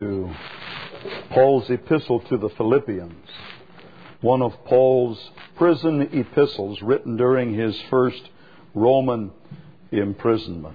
To Paul's epistle to the Philippians, one of Paul's prison epistles written during his first Roman imprisonment.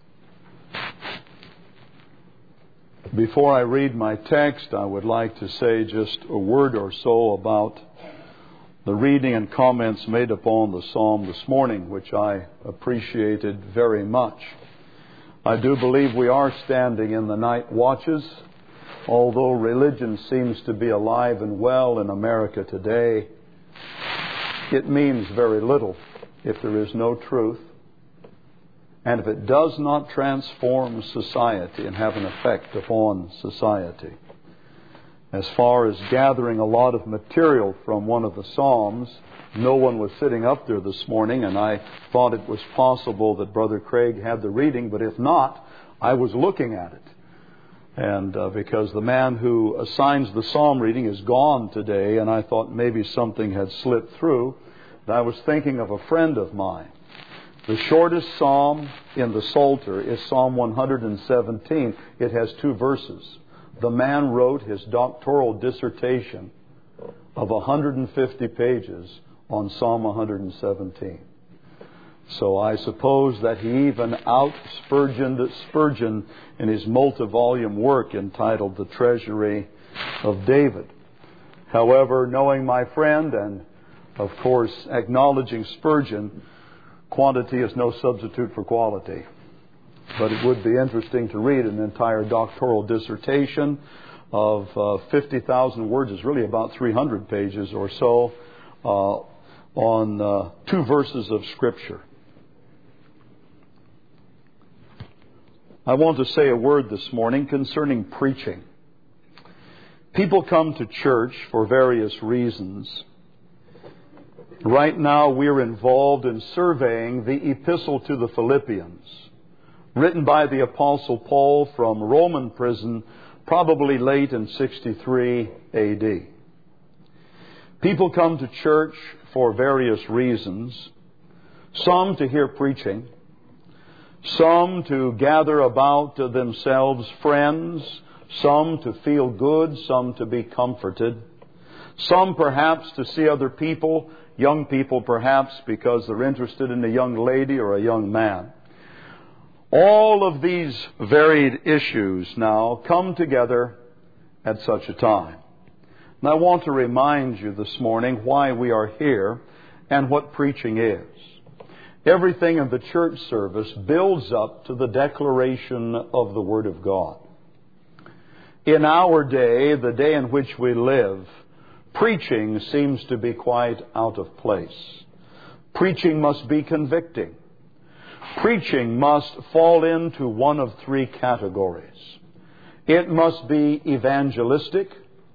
Before I read my text, I would like to say just a word or so about the reading and comments made upon the psalm this morning, which I appreciated very much. I do believe we are standing in the night watches. Although religion seems to be alive and well in America today, it means very little if there is no truth, and if it does not transform society and have an effect upon society. As far as gathering a lot of material from one of the Psalms, no one was sitting up there this morning, and I thought it was possible that Brother Craig had the reading, but if not, I was looking at it. And because the man who assigns the psalm reading is gone today, and I thought maybe something had slipped through, and I was thinking of a friend of mine. The shortest psalm in the Psalter is Psalm 117. It has 2 verses. The man wrote his doctoral dissertation of 150 pages on Psalm 117. So I suppose that he even out-Spurgeoned in his multi-volume work entitled The Treasury of David. However, knowing my friend and, of course, acknowledging Spurgeon, quantity is no substitute for quality. But it would be interesting to read an entire doctoral dissertation of 50,000 words. It's really about 300 pages or so on 2 verses of Scripture. I want to say a word this morning concerning preaching. People come to church for various reasons. Right now we're involved in surveying the epistle to the Philippians, written by the Apostle Paul from Roman prison, probably late in 63 A.D. People come to church for various reasons. Some to hear preaching. Some to gather about themselves friends, some to feel good, some to be comforted, some perhaps to see other people, young people perhaps because they're interested in a young lady or a young man. All of these varied issues now come together at such a time. And I want to remind you this morning why we are here and what preaching is. Everything in the church service builds up to the declaration of the Word of God. In our day, the day in which we live, preaching seems to be quite out of place. Preaching must be convicting. Preaching must fall into one of 3 categories. It must be evangelistic,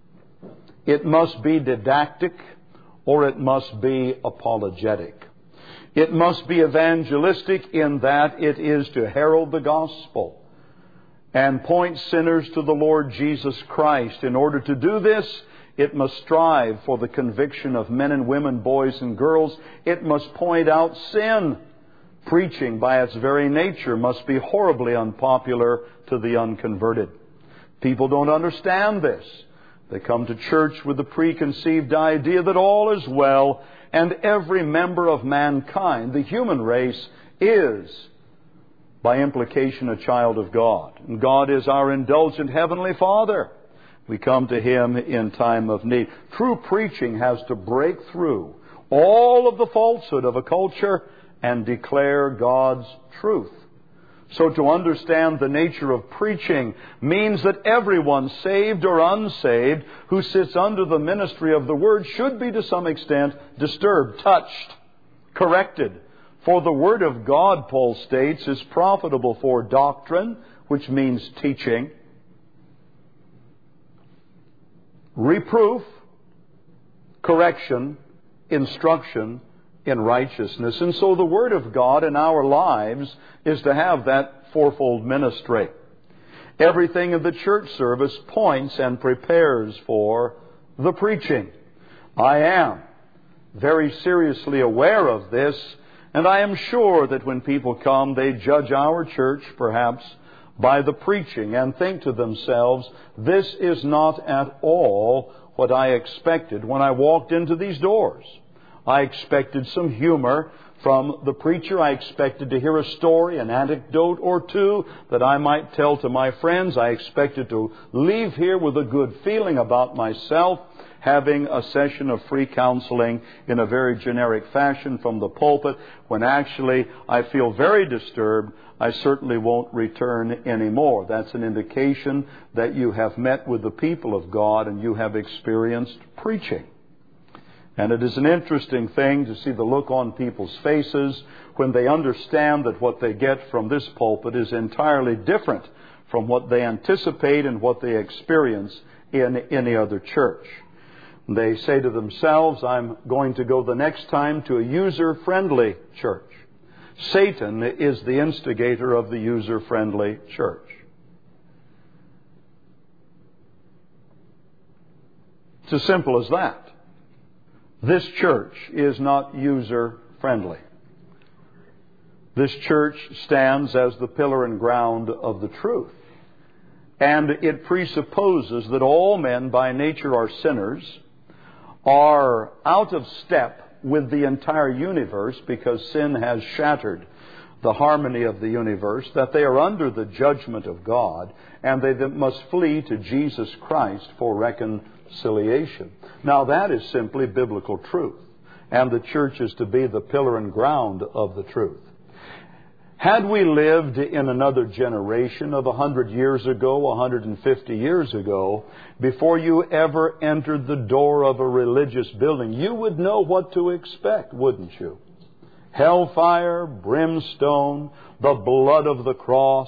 it must be didactic, or it must be apologetic. It must be evangelistic in that it is to herald the gospel and point sinners to the Lord Jesus Christ. In order to do this, it must strive for the conviction of men and women, boys and girls. It must point out sin. Preaching, by its very nature, must be horribly unpopular to the unconverted. People don't understand this. They come to church with the preconceived idea that all is well, and every member of mankind, the human race, is, by implication, a child of God. And God is our indulgent Heavenly Father. We come to Him in time of need. True preaching has to break through all of the falsehood of a culture and declare God's truth. So to understand the nature of preaching means that everyone, saved or unsaved, who sits under the ministry of the Word should be to some extent disturbed, touched, corrected. For the Word of God, Paul states, is profitable for doctrine, which means teaching, reproof, correction, instruction in righteousness. And so the Word of God in our lives is to have that fourfold ministry. Everything in the church service points and prepares for the preaching. I am very seriously aware of this, and I am sure that when people come, they judge our church perhaps by the preaching and think to themselves, this is not at all what I expected when I walked into these doors. I expected some humor from the preacher. I expected to hear a story, an anecdote or two that I might tell to my friends. I expected to leave here with a good feeling about myself, having a session of free counseling in a very generic fashion from the pulpit, when actually I feel very disturbed. I certainly won't return anymore. That's an indication that you have met with the people of God and you have experienced preaching. And it is an interesting thing to see the look on people's faces when they understand that what they get from this pulpit is entirely different from what they anticipate and what they experience in any other church. They say to themselves, I'm going to go the next time to a user-friendly church. Satan is the instigator of the user-friendly church. It's as simple as that. This church is not user-friendly. This church stands as the pillar and ground of the truth. And it presupposes that all men by nature are sinners, are out of step with the entire universe because sin has shattered the harmony of the universe, that they are under the judgment of God, and they must flee to Jesus Christ for reconciliation. Now that is simply biblical truth, and the church is to be the pillar and ground of the truth. Had we lived in another generation of 100 years ago, 150 years ago, before you ever entered the door of a religious building, you would know what to expect, wouldn't you? Hellfire, brimstone, the blood of the cross,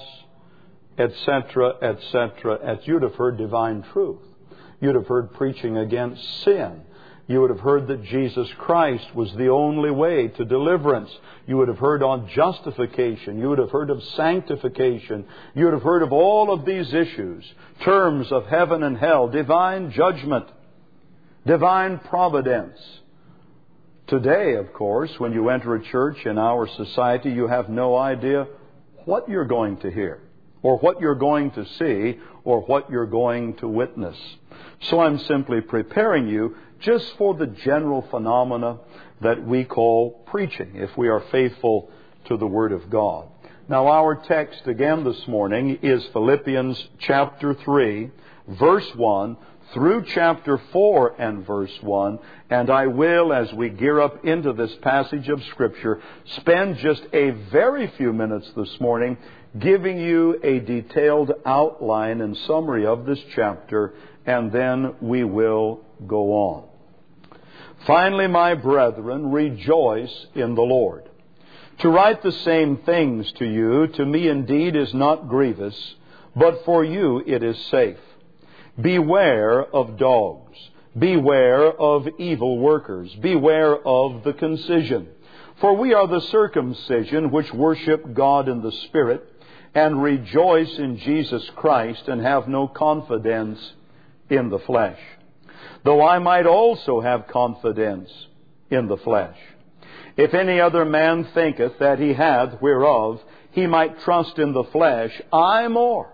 etc., etc. You'd have heard divine truth. You'd have heard preaching against sin. You would have heard that Jesus Christ was the only way to deliverance. You would have heard on justification. You would have heard of sanctification. You would have heard of all of these issues, terms of heaven and hell, divine judgment, divine providence. Today, of course, when you enter a church in our society, you have no idea what you're going to hear, or what you're going to see, or what you're going to witness. So I'm simply preparing you just for the general phenomena that we call preaching, if we are faithful to the Word of God. Now our text again this morning is Philippians chapter 3, verse 1, through chapter 4 and verse 1. And I will, as we gear up into this passage of Scripture, spend just a very few minutes this morning giving you a detailed outline and summary of this chapter, and then we will go on. Finally, my brethren, rejoice in the Lord. To write the same things to you, to me indeed is not grievous, but for you it is safe. Beware of dogs. Beware of evil workers. Beware of the concision. For we are the circumcision which worship God in the Spirit, and rejoice in Jesus Christ, and have no confidence in the flesh. Though I might also have confidence in the flesh. If any other man thinketh that he hath whereof he might trust in the flesh, I more.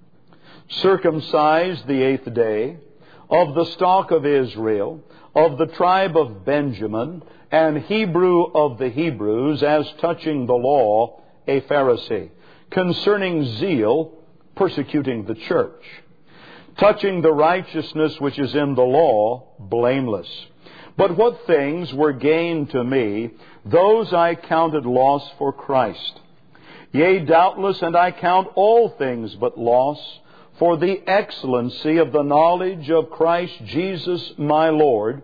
Circumcised the 8th day, of the stock of Israel, of the tribe of Benjamin, and Hebrew of the Hebrews, as touching the law, a Pharisee, concerning zeal, persecuting the church, touching the righteousness which is in the law, blameless. But what things were gain to me, those I counted loss for Christ. Yea, doubtless, and I count all things but loss, for the excellency of the knowledge of Christ Jesus my Lord,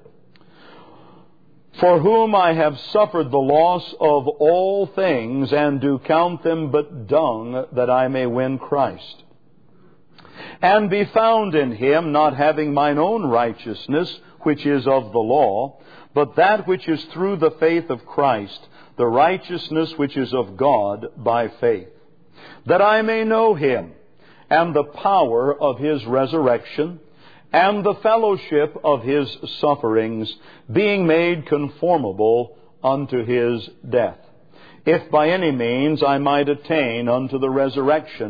for whom I have suffered the loss of all things, and do count them but dung, that I may win Christ, and be found in Him, not having mine own righteousness, which is of the law, but that which is through the faith of Christ, the righteousness which is of God by faith, that I may know Him, and the power of His resurrection, and the fellowship of His sufferings, being made conformable unto His death, if by any means I might attain unto the resurrection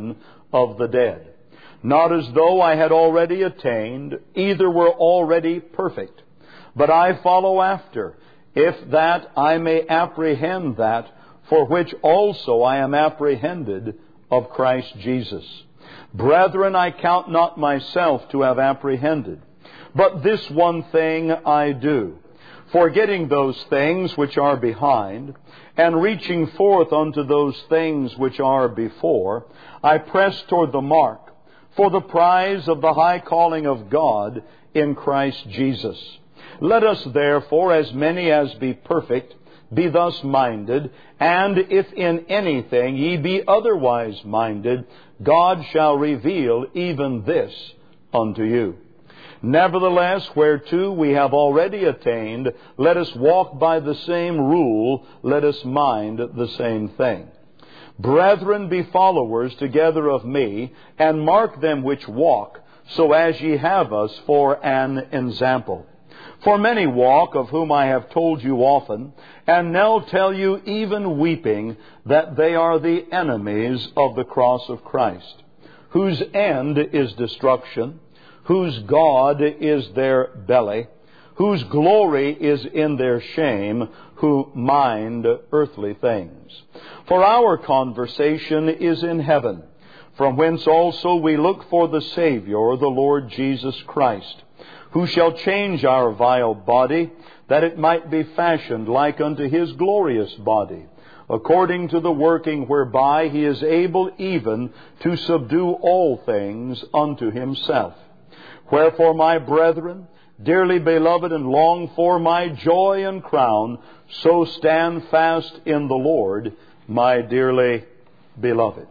of the dead. Not as though I had already attained, either were already perfect. But I follow after, if that I may apprehend that for which also I am apprehended of Christ Jesus. Brethren, I count not myself to have apprehended, but this one thing I do, forgetting those things which are behind, and reaching forth unto those things which are before, I press toward the mark, for the prize of the high calling of God in Christ Jesus. Let us therefore, as many as be perfect, be thus minded, and if in anything ye be otherwise minded, God shall reveal even this unto you. Nevertheless, whereto we have already attained, let us walk by the same rule, let us mind the same thing. Brethren, be followers together of me, and mark them which walk, so as ye have us for an ensample. For many walk, of whom I have told you often, and now tell you even weeping, that they are the enemies of the cross of Christ, whose end is destruction, whose God is their belly, whose glory is in their shame, who mind earthly things. For our conversation is in heaven, from whence also we look for the Savior, the Lord Jesus Christ, who shall change our vile body, that it might be fashioned like unto His glorious body, according to the working whereby He is able even to subdue all things unto Himself. Wherefore, my brethren, dearly beloved and longed for, my joy and crown, so stand fast in the Lord, my dearly beloved.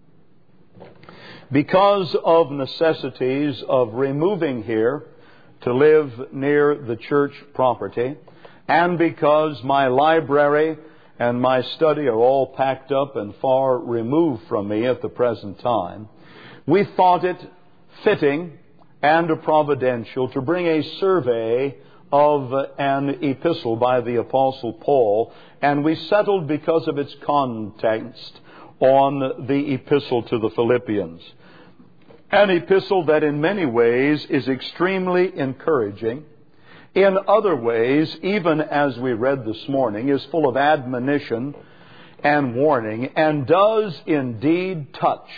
Because of necessities of removing here to live near the church property, and because my library and my study are all packed up and far removed from me at the present time, we thought it fitting and providential to bring a survey of an epistle by the Apostle Paul, and we settled, because of its context, on the epistle to the Philippians. An epistle that in many ways is extremely encouraging. In other ways, even as we read this morning, is full of admonition and warning, and does indeed touch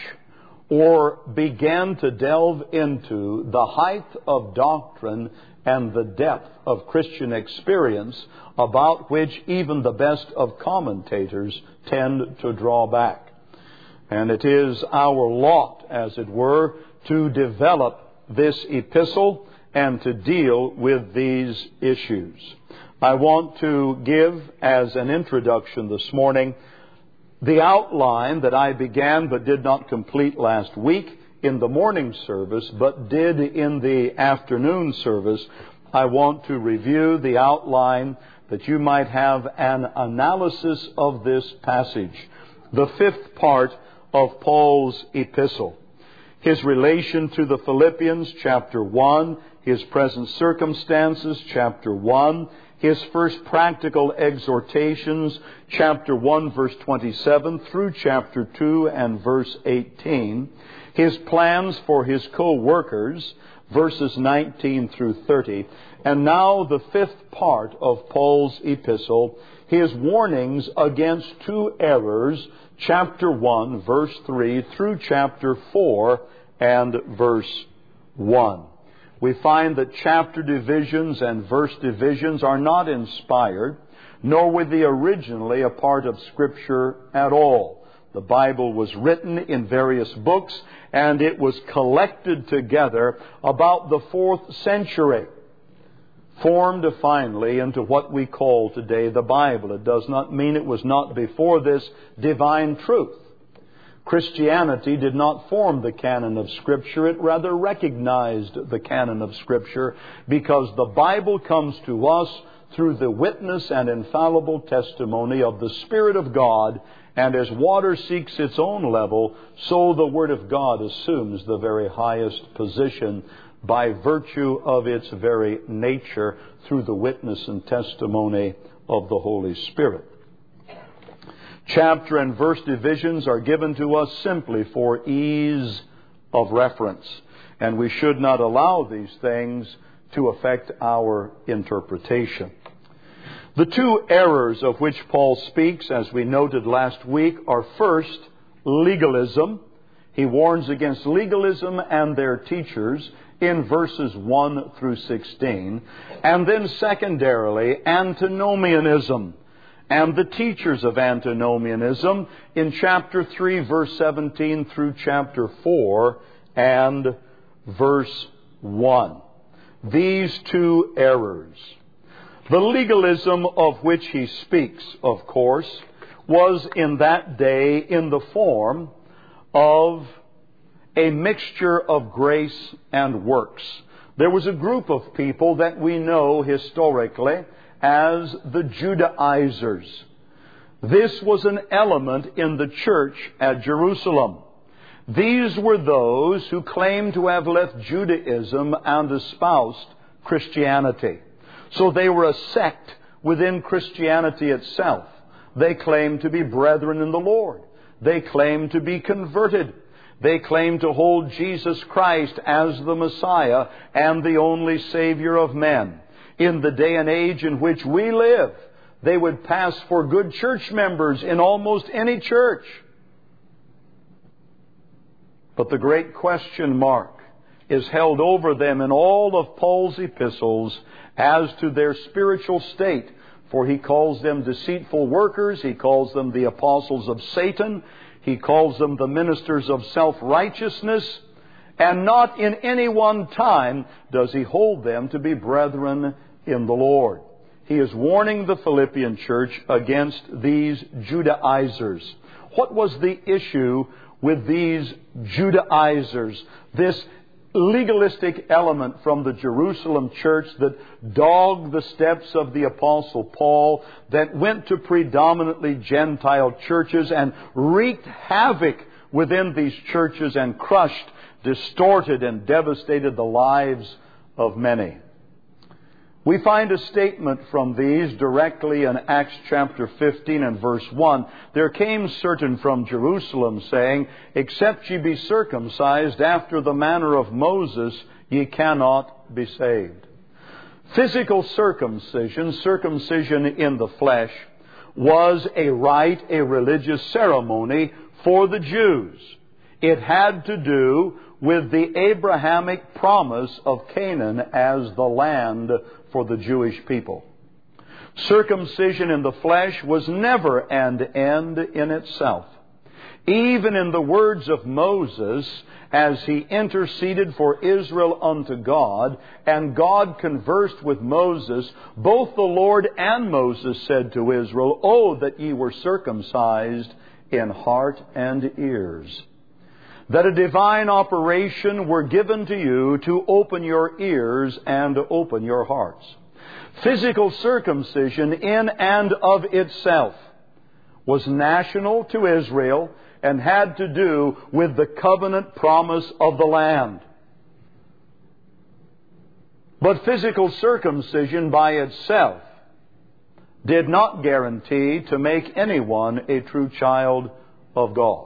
or began to delve into the height of doctrine and the depth of Christian experience, about which even the best of commentators tend to draw back. And it is our lot, as it were, to develop this epistle and to deal with these issues. I want to give, as an introduction this morning, the outline that I began but did not complete last week in the morning service, but did in the afternoon service. I want to review the outline that you might have an analysis of this passage. The fifth part of Paul's epistle. His relation to the Philippians, chapter 1. His present circumstances, chapter 1. His first practical exhortations, chapter 1, verse 27, through chapter 2 and verse 18. His plans for his co-workers, verses 19 through 30. And now the fifth part of Paul's epistle, his warnings against two errors, chapter 1, verse 3, through chapter 4 and verse 1. We find that chapter divisions and verse divisions are not inspired, nor were they originally a part of Scripture at all. The Bible was written in various books, and it was collected together about the 4th century, formed finally into what we call today the Bible. It does not mean it was not before this divine truth. Christianity did not form the canon of Scripture. It rather recognized the canon of Scripture, because the Bible comes to us through the witness and infallible testimony of the Spirit of God. And as water seeks its own level, so the Word of God assumes the very highest position by virtue of its very nature, through the witness and testimony of the Holy Spirit. Chapter and verse divisions are given to us simply for ease of reference, and we should not allow these things to affect our interpretation. The two errors of which Paul speaks, as we noted last week, are first, legalism. He warns against legalism and their teachers in verses 1 through 16. And then secondarily, antinomianism and the teachers of antinomianism in chapter 3, verse 17 through chapter 4 and verse 1. These two errors. The legalism of which he speaks, of course, was in that day in the form of a mixture of grace and works. There was a group of people that we know historically as the Judaizers. This was an element in the church at Jerusalem. These were those who claimed to have left Judaism and espoused Christianity. So they were a sect within Christianity itself. They claimed to be brethren in the Lord. They claimed to be converted. They claimed to hold Jesus Christ as the Messiah and the only Savior of men. In the day and age in which we live, they would pass for good church members in almost any church. But the great question mark is held over them in all of Paul's epistles as to their spiritual state. For he calls them deceitful workers. He calls them the apostles of Satan. He calls them the ministers of self-righteousness. And not in any one time does he hold them to be brethren in the Lord. He is warning the Philippian church against these Judaizers. What was the issue with these Judaizers? This legalistic element from the Jerusalem church that dogged the steps of the Apostle Paul, that went to predominantly Gentile churches and wreaked havoc within these churches and crushed, distorted, and devastated the lives of many. We find a statement from these directly in Acts chapter 15 and verse 1. There came certain from Jerusalem, saying, Except ye be circumcised after the manner of Moses, ye cannot be saved. Physical circumcision, circumcision in the flesh, was a rite, a religious ceremony for the Jews. It had to do with the Abrahamic promise of Canaan as the land for the Jewish people. Circumcision in the flesh was never an end in itself. Even in the words of Moses, as he interceded for Israel unto God, and God conversed with Moses, both the Lord and Moses said to Israel, Oh, that ye were circumcised in heart and ears. That a divine operation were given to you to open your ears and open your hearts. Physical circumcision in and of itself was national to Israel and had to do with the covenant promise of the land. But physical circumcision by itself did not guarantee to make anyone a true child of God.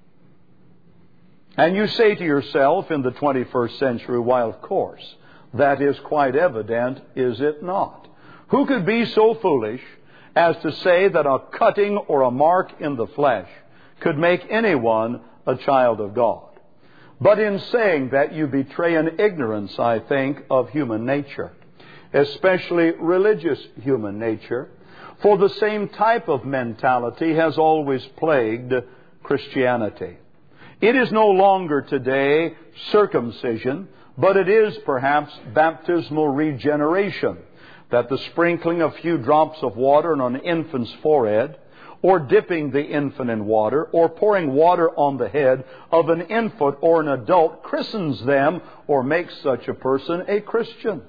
And you say to yourself in the 21st century, why, of course, that is quite evident, is it not? Who could be so foolish as to say that a cutting or a mark in the flesh could make anyone a child of God? But in saying that, you betray an ignorance, I think, of human nature, especially religious human nature, for the same type of mentality has always plagued Christianity. It is no longer today circumcision, but it is perhaps baptismal regeneration, that the sprinkling of a few drops of water on an infant's forehead, or dipping the infant in water, or pouring water on the head of an infant or an adult christens them or makes such a person a Christian.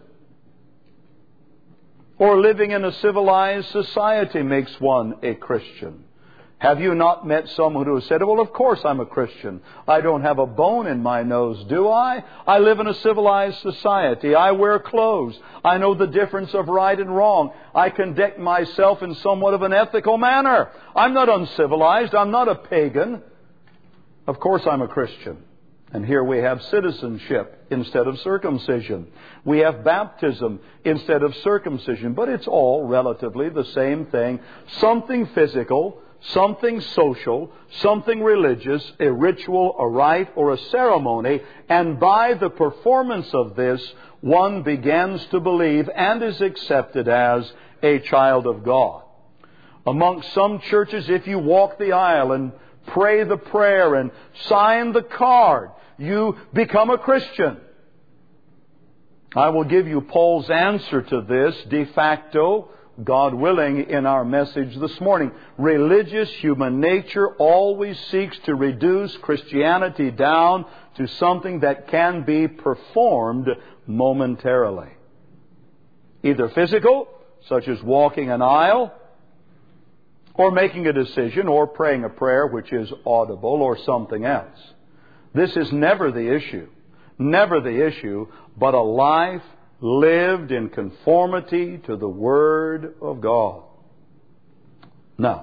Or living in a civilized society makes one a Christian. Have you not met someone who has said, well, of course I'm a Christian. I don't have a bone in my nose, do I? I live in a civilized society. I wear clothes. I know the difference of right and wrong. I conduct myself in somewhat of an ethical manner. I'm not uncivilized. I'm not a pagan. Of course I'm a Christian. And here we have citizenship instead of circumcision. We have baptism instead of circumcision. But it's all relatively the same thing. Something physical, something social, something religious, a ritual, a rite, or a ceremony. And by the performance of this, one begins to believe and is accepted as a child of God. Amongst some churches, if you walk the aisle and pray the prayer and sign the card, you become a Christian. I will give you Paul's answer to this de facto, God willing, in our message this morning. Religious human nature always seeks to reduce Christianity down to something that can be performed momentarily. Either physical, such as walking an aisle, or making a decision, or praying a prayer which is audible, or something else. This is never the issue. Never the issue, but a life lived in conformity to the Word of God. Now,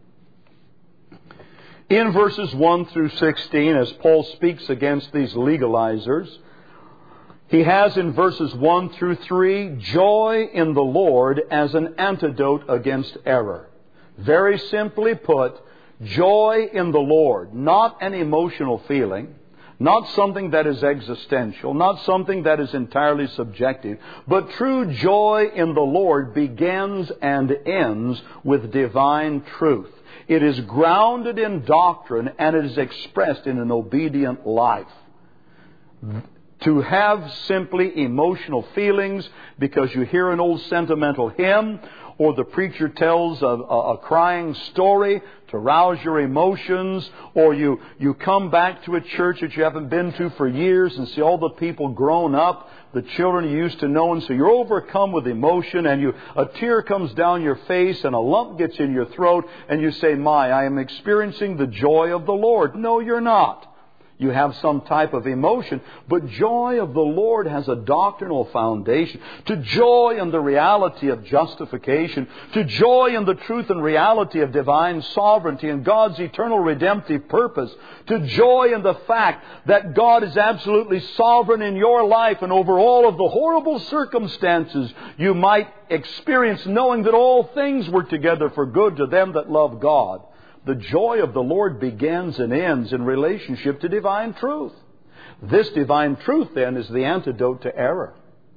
in verses 1 through 16, as Paul speaks against these legalizers, he has in verses 1 through 3, joy in the Lord as an antidote against error. Very simply put, joy in the Lord, not an emotional feeling, not something that is existential, not something that is entirely subjective, but true joy in the Lord begins and ends with divine truth. It is grounded in doctrine and it is expressed in an obedient life. To have simply emotional feelings because you hear an old sentimental hymn or the preacher tells a crying story to rouse your emotions, or you come back to a church that you haven't been to for years and see all the people grown up, the children you used to know, and so you're overcome with emotion and a tear comes down your face and a lump gets in your throat and you say, I am experiencing the joy of the Lord. No, you're not. You have some type of emotion, but joy of the Lord has a doctrinal foundation. To joy in the reality of justification, to joy in the truth and reality of divine sovereignty and God's eternal redemptive purpose, to joy in the fact that God is absolutely sovereign in your life and over all of the horrible circumstances you might experience, knowing that all things work together for good to them that love God. The joy of the Lord begins and ends in relationship to divine truth. This divine truth, then, is the antidote to error.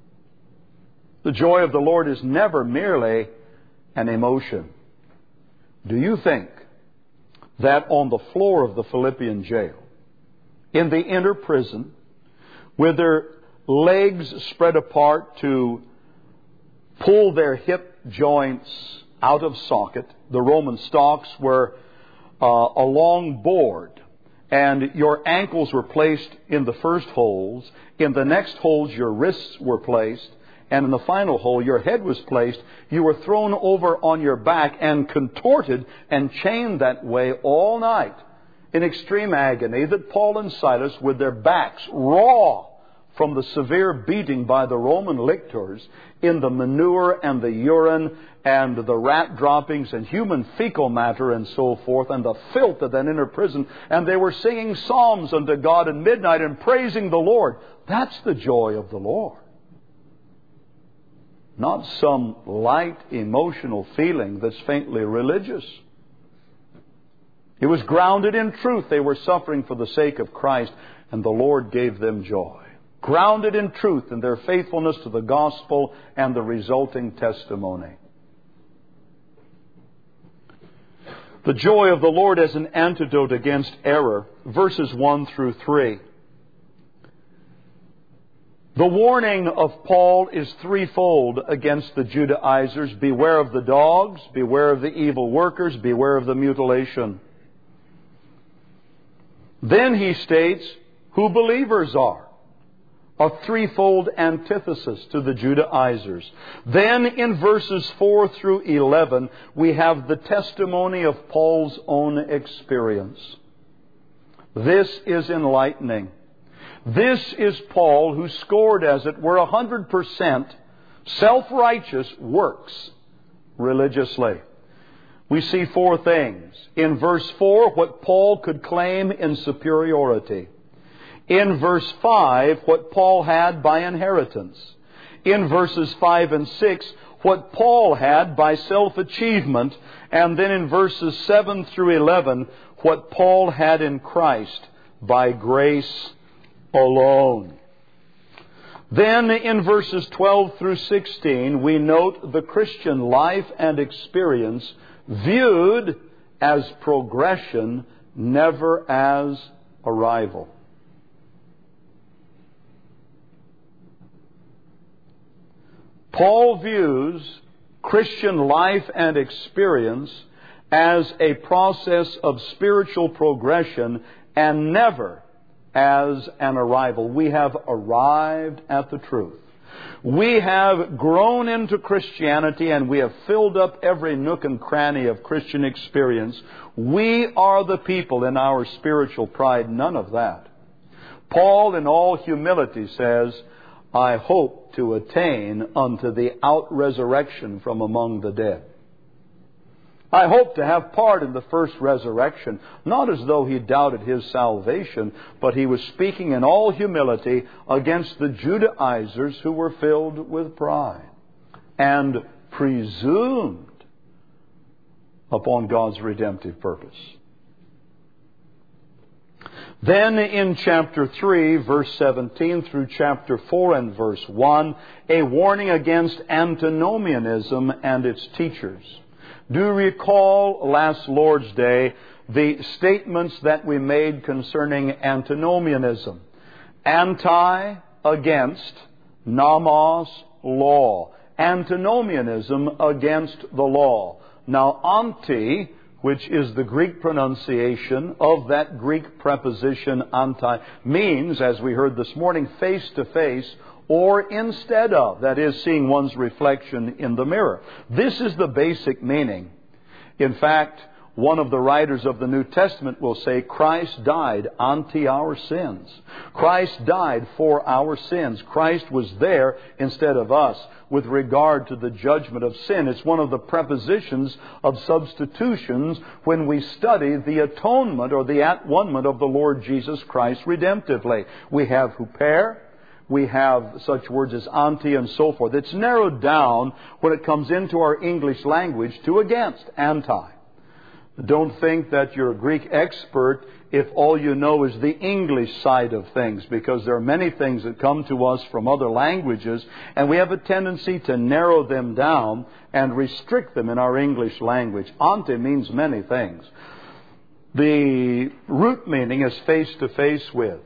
The joy of the Lord is never merely an emotion. Do you think that on the floor of the Philippian jail, in the inner prison, with their legs spread apart to pull their hip joints out of socket, the Roman stocks were a long board, and your ankles were placed in the first holes. In the next holes, your wrists were placed, and in the final hole, your head was placed. You were thrown over on your back and contorted and chained that way all night in extreme agony, that Paul and Silas, with their backs raw from the severe beating by the Roman lictors, in the manure and the urine and the rat droppings and human fecal matter and so forth, and the filth of that inner prison, and they were singing psalms unto God at midnight and praising the Lord. That's the joy of the Lord. Not some light emotional feeling that's faintly religious. It was grounded in truth. They were suffering for the sake of Christ, and the Lord gave them joy. Grounded in truth in their faithfulness to the gospel and the resulting testimony. The joy of the Lord as an antidote against error. Verses 1 through 3. The warning of Paul is threefold against the Judaizers. Beware of the dogs, beware of the evil workers, beware of the mutilation. Then he states who believers are. a threefold antithesis to the Judaizers. Then in verses 4 through 11, we have the testimony of Paul's own experience. This is enlightening. This is Paul, who scored, as it were, 100% self-righteous works religiously. We see four things. In verse 4, what Paul could claim in superiority. In verse 5, what Paul had by inheritance. In verses 5 and 6, what Paul had by self-achievement. And then in verses 7 through 11, what Paul had in Christ by grace alone. Then in verses 12 through 16, we note the Christian life and experience viewed as progression, never as arrival. Paul views Christian life and experience as a process of spiritual progression and never as an arrival. We have arrived at the truth. We have grown into Christianity and we have filled up every nook and cranny of Christian experience. We are the people in our spiritual pride. None of that. Paul, in all humility, says, I hope to attain unto the out-resurrection from among the dead. I hope to have part in the first resurrection, not as though he doubted his salvation, but he was speaking in all humility against the Judaizers who were filled with pride and presumed upon God's redemptive purpose. Then in chapter 3, verse 17 through chapter 4 and verse 1, a warning against antinomianism and its teachers. Do recall last Lord's Day the statements that we made concerning antinomianism. Anti, against, nomos, law. Antinomianism against the law. Now, anti, which is the Greek pronunciation of that Greek preposition anti, means, as we heard this morning, face to face or instead of, that is, seeing one's reflection in the mirror. This is the basic meaning. In fact, one of the writers of the New Testament will say, Christ died anti our sins. Christ died for our sins. Christ was there instead of us with regard to the judgment of sin. It's one of the prepositions of substitutions when we study the atonement or the at-one-ment of the Lord Jesus Christ redemptively. We have huper. We have such words as anti and so forth. It's narrowed down when it comes into our English language to against, anti. Don't think that you're a Greek expert if all you know is the English side of things, because there are many things that come to us from other languages, and we have a tendency to narrow them down and restrict them in our English language. Ante means many things. The root meaning is face to face with.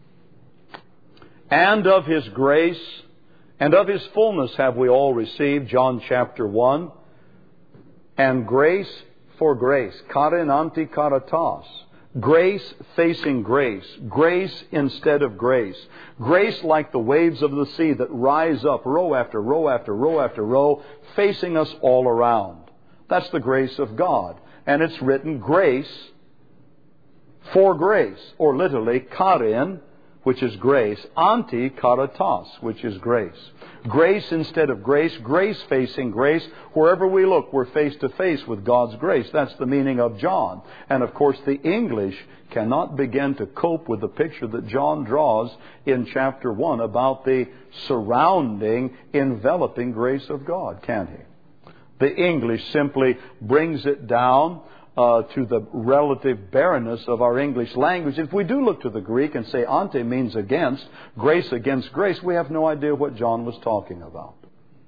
And of His grace and of His fullness have we all received, John chapter 1. And grace for grace. Karen anti karatas. Grace facing grace. Grace instead of grace. Grace like the waves of the sea that rise up row after row after row after row, facing us all around. That's the grace of God. And it's written grace for grace. Or literally, karen, which is grace, anti karatas, which is grace. Grace instead of grace, grace facing grace. Wherever we look, we're face to face with God's grace. That's the meaning of John. And of course, the English cannot begin to cope with the picture that John draws in chapter 1 about the surrounding, enveloping grace of God, can he? The English simply brings it down to the relative barrenness of our English language. If we do look to the Greek and say ante means against grace, we have no idea what John was talking about.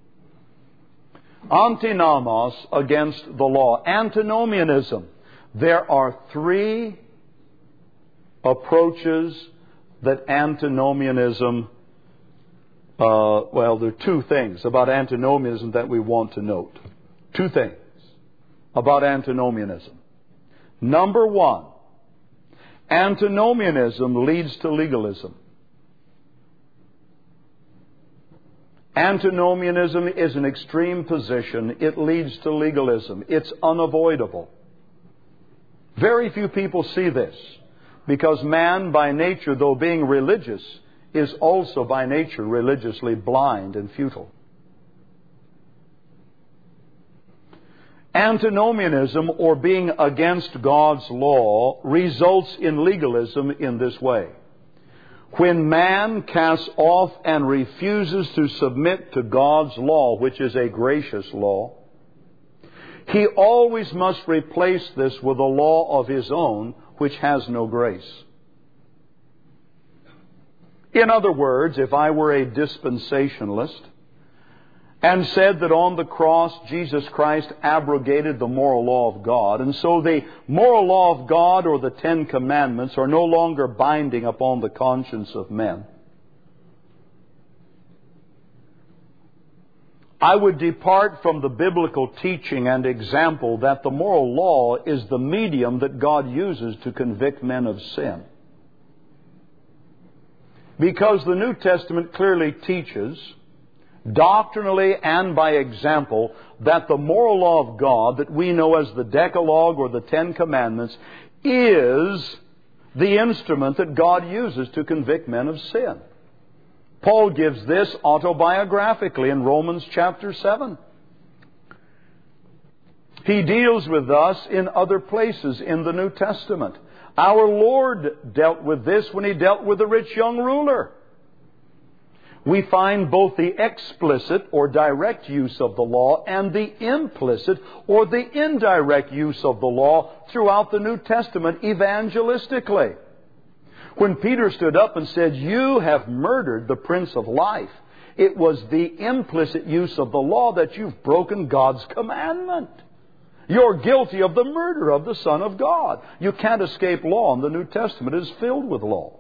Antinomos, against the law. Antinomianism. There are three approaches that antinomianism, there are two things about antinomianism that we want to note. Two things about antinomianism. Number one, antinomianism leads to legalism. Antinomianism is an extreme position. It leads to legalism. It's unavoidable. Very few people see this, because man by nature, though being religious, is also by nature religiously blind and futile. Antinomianism, or being against God's law, results in legalism in this way. When man casts off and refuses to submit to God's law, which is a gracious law, he always must replace this with a law of his own, which has no grace. In other words, if I were a dispensationalist and said that on the cross Jesus Christ abrogated the moral law of God, and so the moral law of God or the Ten Commandments are no longer binding upon the conscience of men, I would depart from the biblical teaching and example that the moral law is the medium that God uses to convict men of sin. Because the New Testament clearly teaches, doctrinally and by example, that the moral law of God that we know as the Decalogue or the Ten Commandments is the instrument that God uses to convict men of sin. Paul gives this autobiographically in Romans chapter 7. He deals with us in other places in the New Testament. Our Lord dealt with this when He dealt with the rich young ruler. We find both the explicit or direct use of the law and the implicit or the indirect use of the law throughout the New Testament evangelistically. When Peter stood up and said, "You have murdered the Prince of Life," it was the implicit use of the law that you've broken God's commandment. You're guilty of the murder of the Son of God. You can't escape law, and the New Testament is filled with law.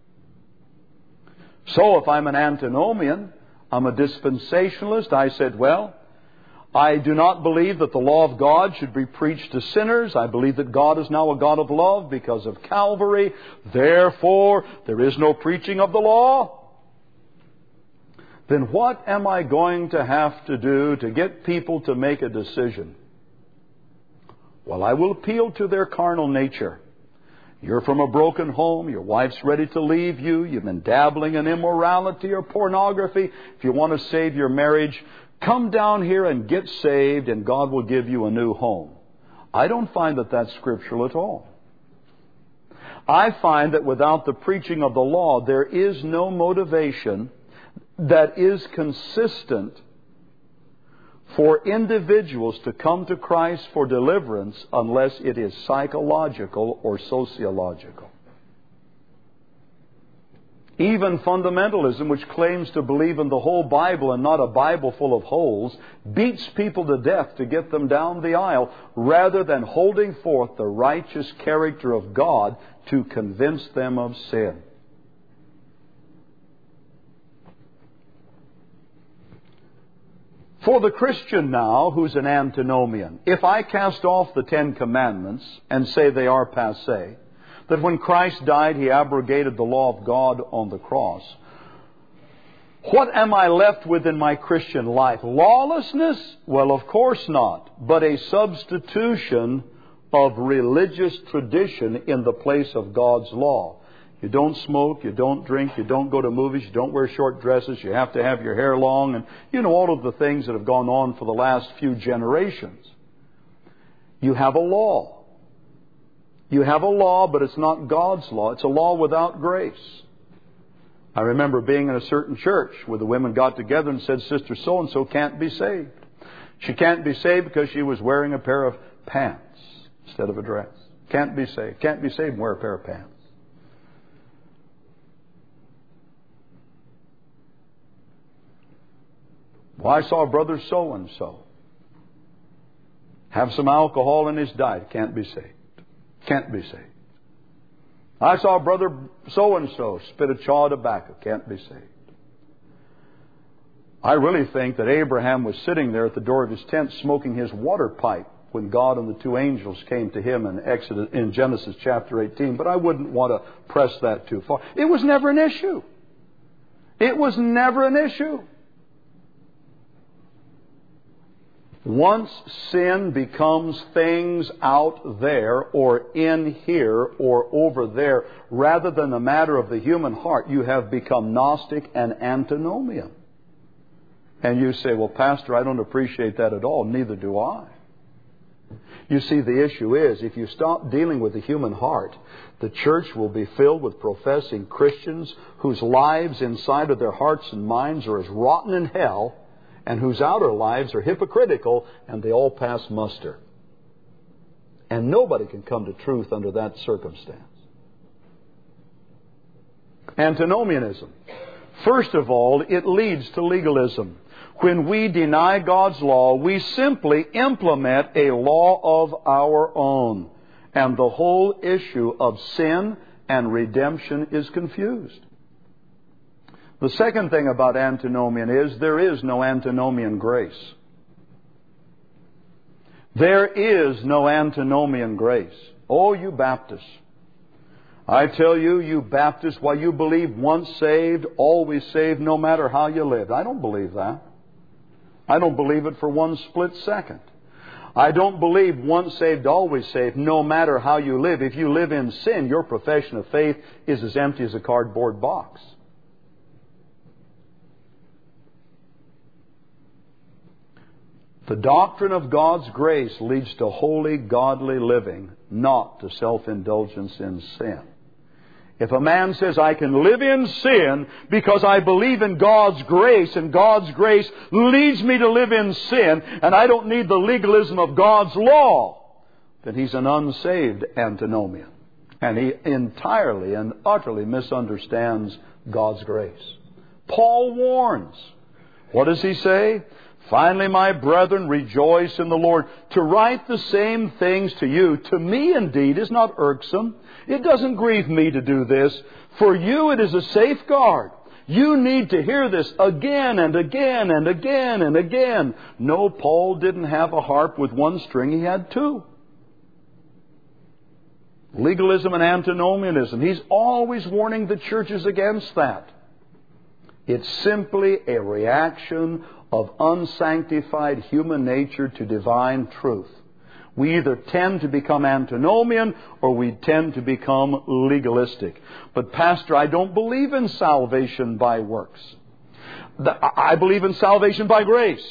So if I'm an antinomian, I'm a dispensationalist, I said, well, I do not believe that the law of God should be preached to sinners. I believe that God is now a God of love because of Calvary. Therefore, there is no preaching of the law. Then what am I going to have to do to get people to make a decision? Well, I will appeal to their carnal nature. You're from a broken home. Your wife's ready to leave you. You've been dabbling in immorality or pornography. If you want to save your marriage, come down here and get saved, and God will give you a new home. I don't find that that's scriptural at all. I find that without the preaching of the law, there is no motivation that is consistent for individuals to come to Christ for deliverance unless it is psychological or sociological. Even fundamentalism, which claims to believe in the whole Bible and not a Bible full of holes, beats people to death to get them down the aisle rather than holding forth the righteous character of God to convince them of sin. For the Christian now, who's an antinomian, if I cast off the Ten Commandments and say they are passé, that when Christ died, He abrogated the law of God on the cross, what am I left with in my Christian life? Lawlessness? Well, of course not, but a substitution of religious tradition in the place of God's law. You don't smoke, you don't drink, you don't go to movies, you don't wear short dresses, you have to have your hair long, and you know all of the things that have gone on for the last few generations. You have a law. You have a law, but it's not God's law. It's a law without grace. I remember being in a certain church where the women got together and said, "Sister so-and-so can't be saved. She can't be saved because she was wearing a pair of pants instead of a dress. Can't be saved. Can't be saved and wear a pair of pants." Well, I saw brother so-and-so have some alcohol in his diet. Can't be saved. Can't be saved. I saw brother so-and-so spit a chaw of tobacco. Can't be saved. I really think that Abraham was sitting there at the door of his tent smoking his water pipe when God and the two angels came to him in Genesis chapter 18. But I wouldn't want to press that too far. It was never an issue. It was never an issue. Once sin becomes things out there or in here or over there, rather than a matter of the human heart, you have become Gnostic and antinomian. And you say, well, Pastor, I don't appreciate that at all. Neither do I. You see, the issue is, if you stop dealing with the human heart, the church will be filled with professing Christians whose lives inside of their hearts and minds are as rotten in hell, and whose outer lives are hypocritical, and they all pass muster. And nobody can come to truth under that circumstance. Antinomianism. First of all, it leads to legalism. When we deny God's law, we simply implement a law of our own. And the whole issue of sin and redemption is confused. The second thing about antinomian is there is no antinomian grace. There is no antinomian grace. Oh, you Baptists. I tell you, you Baptists, why you believe once saved, always saved, no matter how you lived. I don't believe that. I don't believe it for one split second. I don't believe once saved, always saved, no matter how you live. If you live in sin, your profession of faith is as empty as a cardboard box. The doctrine of God's grace leads to holy, godly living, not to self-indulgence in sin. If a man says, I can live in sin because I believe in God's grace, and God's grace leads me to live in sin, and I don't need the legalism of God's law, then he's an unsaved antinomian. And he entirely and utterly misunderstands God's grace. Paul warns. What does he say? Finally, my brethren, rejoice in the Lord. To write the same things to you, to me indeed, is not irksome. It doesn't grieve me to do this. For you it is a safeguard. You need to hear this again and again and again and again. No, Paul didn't have a harp with one string. He had two. Legalism and antinomianism. He's always warning the churches against that. It's simply a reaction of unsanctified human nature to divine truth. We either tend to become antinomian or we tend to become legalistic. But Pastor, I don't believe in salvation by works. I believe in salvation by grace.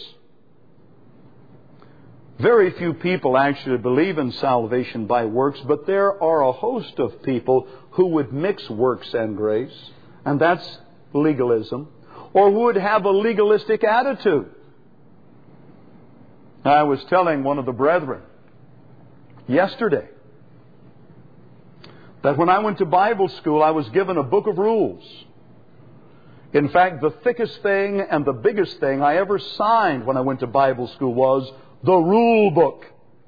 Very few people actually believe in salvation by works, but there are a host of people who would mix works and grace, and that's legalism, or who would have a legalistic attitude. I was telling one of the brethren yesterday that when I went to Bible school, I was given a book of rules. In fact, the thickest thing and the biggest thing I ever signed when I went to Bible school was the rule book.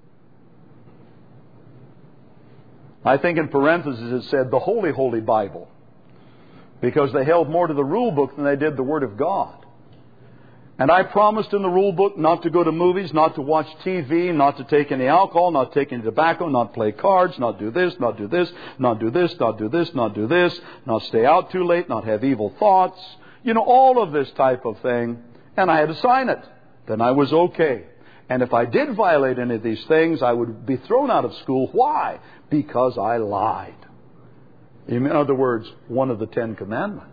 I think in parentheses it said the Holy, Holy Bible, because they held more to the rule book than they did the Word of God. And I promised in the rule book not to go to movies, not to watch TV, not to take any alcohol, not take any tobacco, not play cards, not do this, not do this, not do this, not do this, not do this, not stay out too late, not have evil thoughts. You know, all of this type of thing. And I had to sign it. Then I was okay. And if I did violate any of these things, I would be thrown out of school. Why? Because I lied. In other words, one of the 10 Commandments.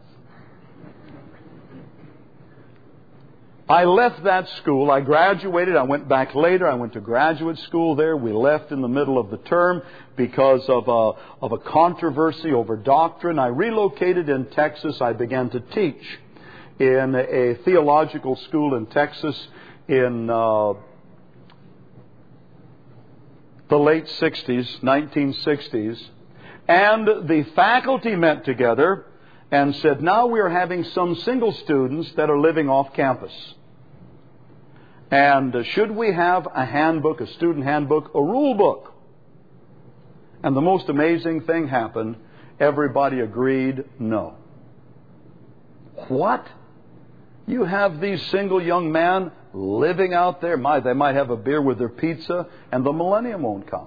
I left that school. I graduated. I went back later. I went to graduate school there. We left in the middle of the term because of a controversy over doctrine. I relocated in Texas. I began to teach in a theological school in Texas in the late 60s, 1960s. And the faculty met together and said, now we are having some single students that are living off campus. And should we have a handbook, a student handbook, a rule book? And the most amazing thing happened. Everybody agreed, no. What? You have these single young men living out there. They might have a beer with their pizza and the millennium won't come.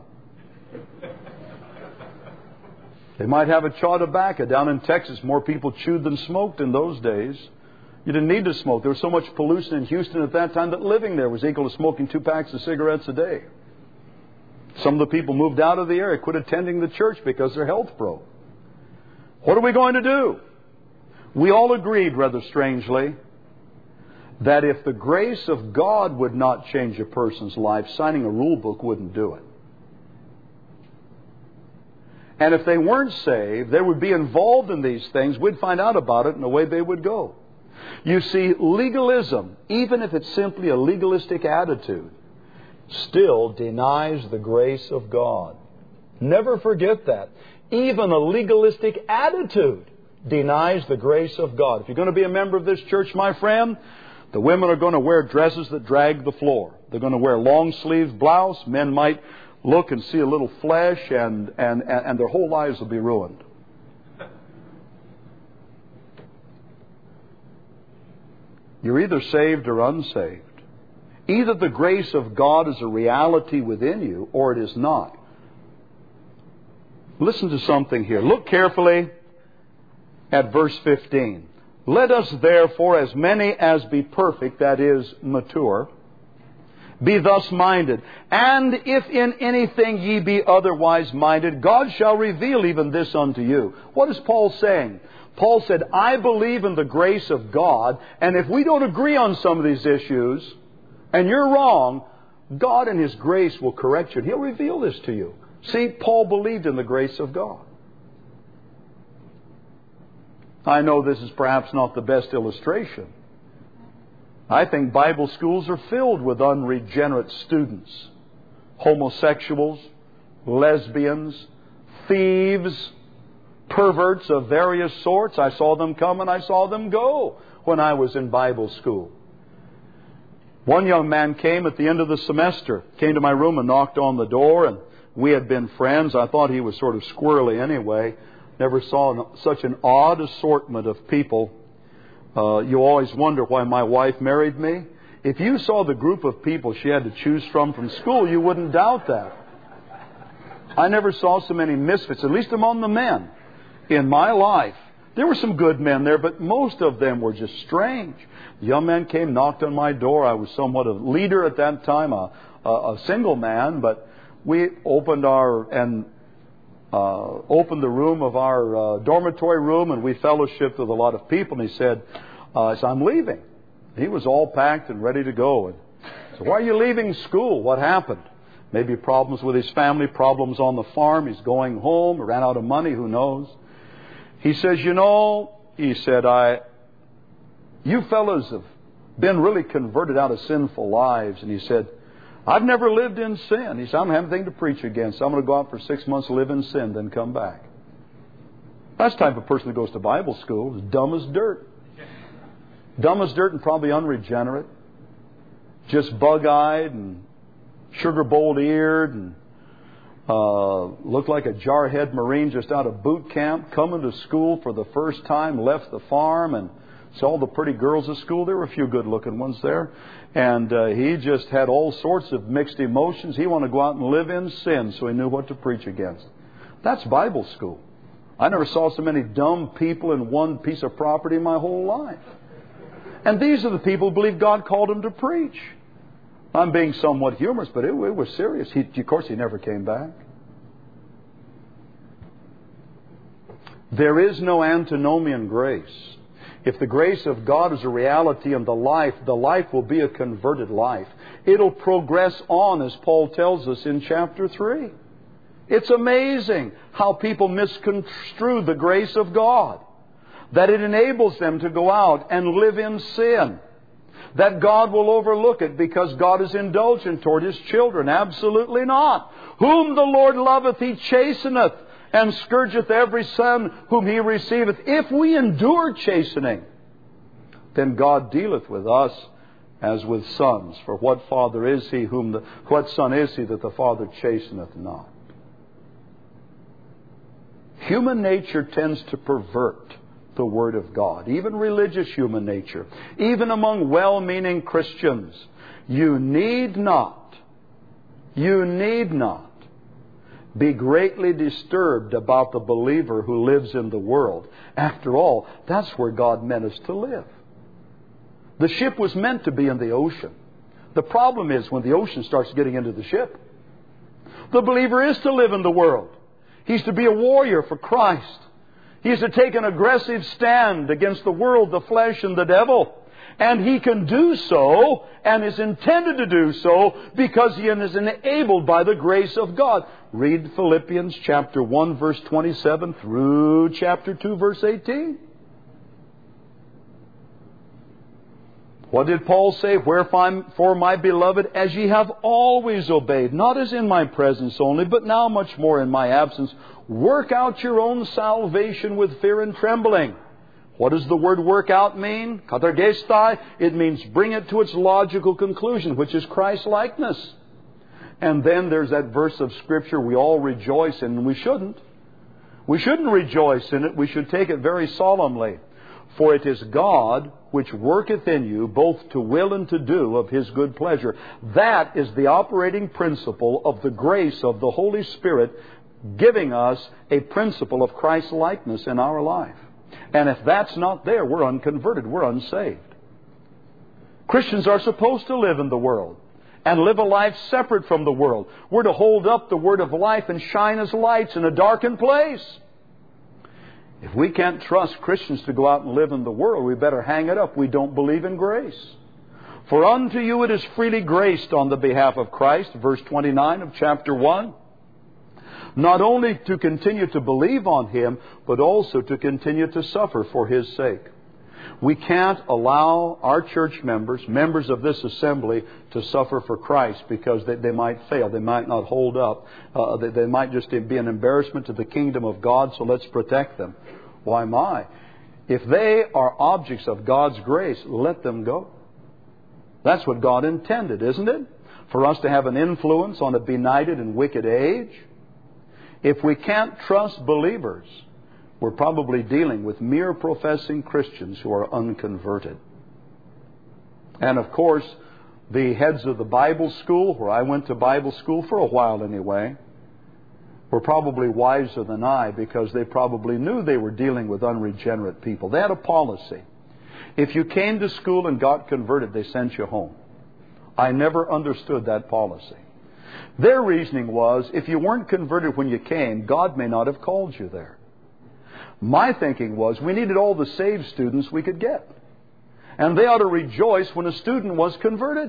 They might have a chaw tobacco. Down in Texas, more people chewed than smoked in those days. You didn't need to smoke. There was so much pollution in Houston at that time that living there was equal to smoking 2 packs of cigarettes a day. Some of the people moved out of the area, quit attending the church because their health broke. What are we going to do? We all agreed, rather strangely, that if the grace of God would not change a person's life, signing a rule book wouldn't do it. And if they weren't saved, they would be involved in these things. We'd find out about it and away they would go. You see, legalism, even if it's simply a legalistic attitude, still denies the grace of God. Never forget that. Even a legalistic attitude denies the grace of God. If you're going to be a member of this church, my friend, the women are going to wear dresses that drag the floor. They're going to wear long-sleeved blouse. Men might look and see a little flesh, and their whole lives will be ruined. You're either saved or unsaved. Either the grace of God is a reality within you, or it is not. Listen to something here. Look carefully at verse 15. Let us therefore, as many as be perfect, that is, mature, be thus minded. And if in anything ye be otherwise minded, God shall reveal even this unto you. What is Paul saying? Paul said, I believe in the grace of God, and if we don't agree on some of these issues, and you're wrong, God in His grace will correct you. He'll reveal this to you. See, Paul believed in the grace of God. I know this is perhaps not the best illustration. I think Bible schools are filled with unregenerate students. Homosexuals, lesbians, thieves, perverts of various sorts. I saw them come and I saw them go when I was in Bible school. One young man came at the end of the semester, came to my room and knocked on the door, and we had been friends. I thought he was sort of squirrely anyway. Never saw such an odd assortment of people. You always wonder why my wife married me. If you saw the group of people she had to choose from school, you wouldn't doubt that. I never saw so many misfits, at least among the men, in my life. There were some good men there, but most of them were just strange. The young man came, knocked on my door. I was somewhat a leader at that time, a single man, but we opened the room of our dormitory room, and we fellowshiped with a lot of people. And he said, I'm leaving. He was all packed and ready to go. And so, why are you leaving school? What happened? Maybe problems with his family, problems on the farm. He's going home, ran out of money, who knows. He says, he said, you fellows have been really converted out of sinful lives. And he said, I've never lived in sin. He said, I don't have anything to preach against. So I'm going to go out for 6 months, live in sin, then come back. That's the type of person that goes to Bible school. Is dumb as dirt. Dumb as dirt and probably unregenerate. Just bug-eyed and sugar-bowl-eared and looked like a jarhead Marine just out of boot camp, coming to school for the first time, left the farm and saw all the pretty girls at school. There were a few good-looking ones there. And he just had all sorts of mixed emotions. He wanted to go out and live in sin, so he knew what to preach against. That's Bible school. I never saw so many dumb people in one piece of property in my whole life. And these are the people who believe God called them to preach. I'm being somewhat humorous, but it was serious. Of course, he never came back. There is no antinomian grace. If the grace of God is a reality in the life will be a converted life. It'll progress on, as Paul tells us in chapter 3. It's amazing how people misconstrue the grace of God. That it enables them to go out and live in sin. That God will overlook it because God is indulgent toward His children. Absolutely not. Whom the Lord loveth, He chasteneth, and scourgeth every son whom He receiveth. If we endure chastening, then God dealeth with us as with sons. For what father is he what son is he that the father chasteneth not? Human nature tends to pervert the Word of God. Even religious human nature. Even among well-meaning Christians. You need not be greatly disturbed about the believer who lives in the world. After all, that's where God meant us to live. The ship was meant to be in the ocean. The problem is when the ocean starts getting into the ship. The believer is to live in the world. He's to be a warrior for Christ. He is to take an aggressive stand against the world, the flesh, and the devil. And he can do so, and is intended to do so, because he is enabled by the grace of God. Read Philippians chapter 1, verse 27 through chapter 2, verse 18. What did Paul say? Wherefore, my beloved, as ye have always obeyed, not as in my presence only, but now much more in my absence, work out your own salvation with fear and trembling. What does the word work out mean? Katargestai. It means bring it to its logical conclusion, which is Christ-likeness. And then there's that verse of Scripture we all rejoice in, and we shouldn't. We shouldn't rejoice in it. We should take it very solemnly. For it is God which worketh in you both to will and to do of His good pleasure. That is the operating principle of the grace of the Holy Spirit, giving us a principle of Christ-likeness in our life. And if that's not there, we're unconverted, we're unsaved. Christians are supposed to live in the world and live a life separate from the world. We're to hold up the Word of life and shine as lights in a darkened place. If we can't trust Christians to go out and live in the world, we better hang it up. We don't believe in grace. For unto you it is freely graced on the behalf of Christ, verse 29 of chapter 1. Not only to continue to believe on Him, but also to continue to suffer for His sake. We can't allow our church members of this assembly, to suffer for Christ because they might fail. They might not hold up. They might just be an embarrassment to the kingdom of God, so let's protect them. Why my? If they are objects of God's grace, let them go. That's what God intended, isn't it? For us to have an influence on a benighted and wicked age. If we can't trust believers, we're probably dealing with mere professing Christians who are unconverted. And of course, the heads of the Bible school, where I went to Bible school for a while anyway, were probably wiser than I, because they probably knew they were dealing with unregenerate people. They had a policy. If you came to school and got converted, they sent you home. I never understood that policy. Their reasoning was, if you weren't converted when you came, God may not have called you there. My thinking was, we needed all the saved students we could get. And they ought to rejoice when a student was converted.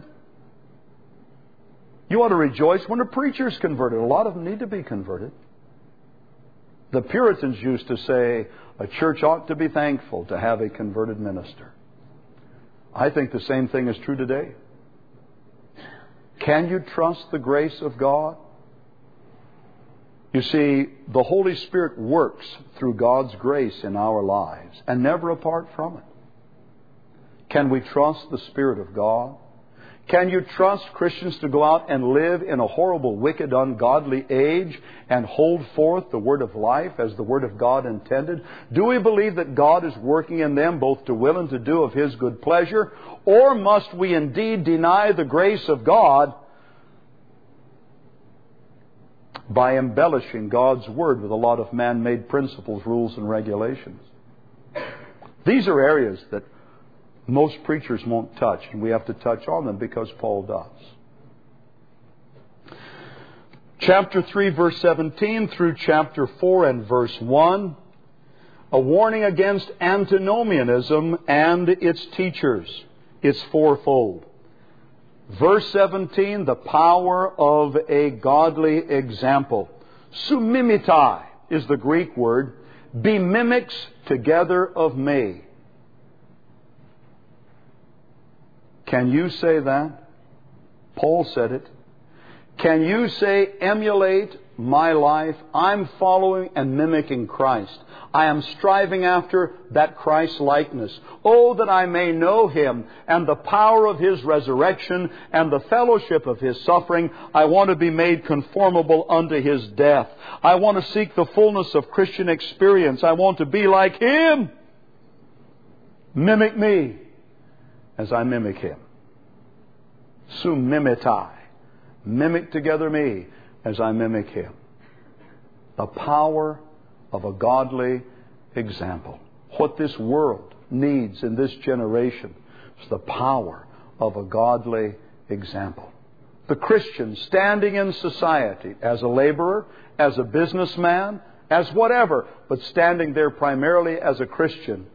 You ought to rejoice when a preacher's converted. A lot of them need to be converted. The Puritans used to say, a church ought to be thankful to have a converted minister. I think the same thing is true today. Can you trust the grace of God? You see, the Holy Spirit works through God's grace in our lives and never apart from it. Can we trust the Spirit of God? Can you trust Christians to go out and live in a horrible, wicked, ungodly age and hold forth the Word of life as the Word of God intended? Do we believe that God is working in them both to will and to do of His good pleasure? Or must we indeed deny the grace of God by embellishing God's Word with a lot of man-made principles, rules, and regulations? These are areas that most preachers won't touch, and we have to touch on them because Paul does. Chapter 3, verse 17 through chapter 4 and verse 1, a warning against antinomianism and its teachers. It's fourfold. Verse 17, the power of a godly example. Sumimitai is the Greek word. Be mimics together of me. Can you say that? Paul said it. Can you say, emulate my life? I'm following and mimicking Christ. I am striving after that Christ likeness. Oh, that I may know Him and the power of His resurrection and the fellowship of His suffering. I want to be made conformable unto His death. I want to seek the fullness of Christian experience. I want to be like Him. Mimic me as I mimic Him. Sumimitai. Mimic together me as I mimic Him. The power of a godly example. What this world needs in this generation It's the power of a godly example. The Christian standing in society as a laborer, as a businessman, as whatever, but standing there primarily as a Christian,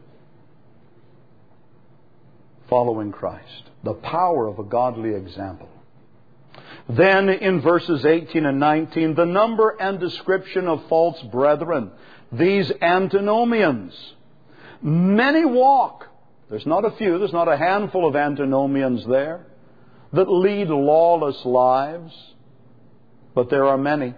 following Christ. The power of a godly example. Then in verses 18 and 19, the number and description of false brethren, these antinomians. Many walk. There's not a few, there's not a handful of antinomians there that lead lawless lives, but there are many.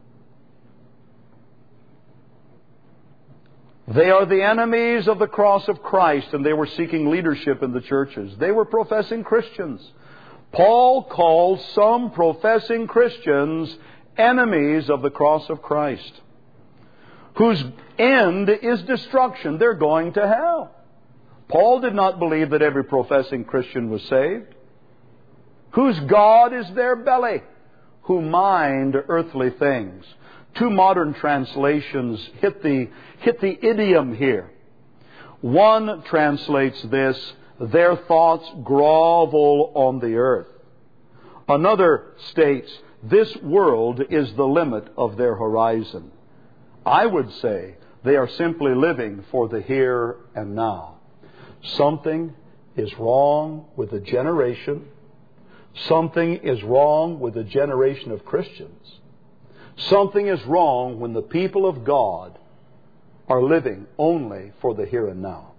They are the enemies of the cross of Christ, and they were seeking leadership in the churches. They were professing Christians. Paul calls some professing Christians enemies of the cross of Christ, whose end is destruction. They're going to hell. Paul did not believe that every professing Christian was saved. Whose God is their belly, who mind earthly things. Two modern translations hit the idiom here. One translates this, their thoughts grovel on the earth. Another states, this world is the limit of their horizon. I would say they are simply living for the here and now. Something is wrong with the generation. Something is wrong with the generation of Christians. Something is wrong when the people of God are living only for the here and now.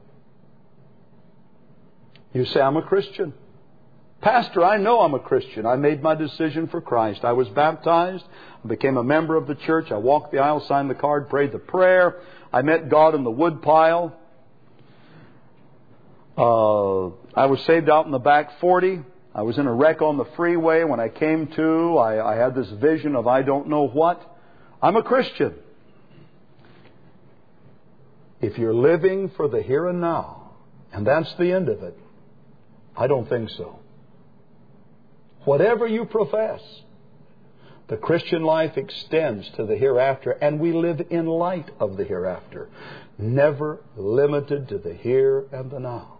You say, I'm a Christian. Pastor, I know I'm a Christian. I made my decision for Christ. I was baptized. I became a member of the church. I walked the aisle, signed the card, prayed the prayer. I met God in the woodpile. I was saved out in the back 40. I was in a wreck on the freeway. When I came to, I had this vision of I don't know what. I'm a Christian. If you're living for the here and now, and that's the end of it, I don't think so. Whatever you profess, the Christian life extends to the hereafter, and we live in light of the hereafter, never limited to the here and the now.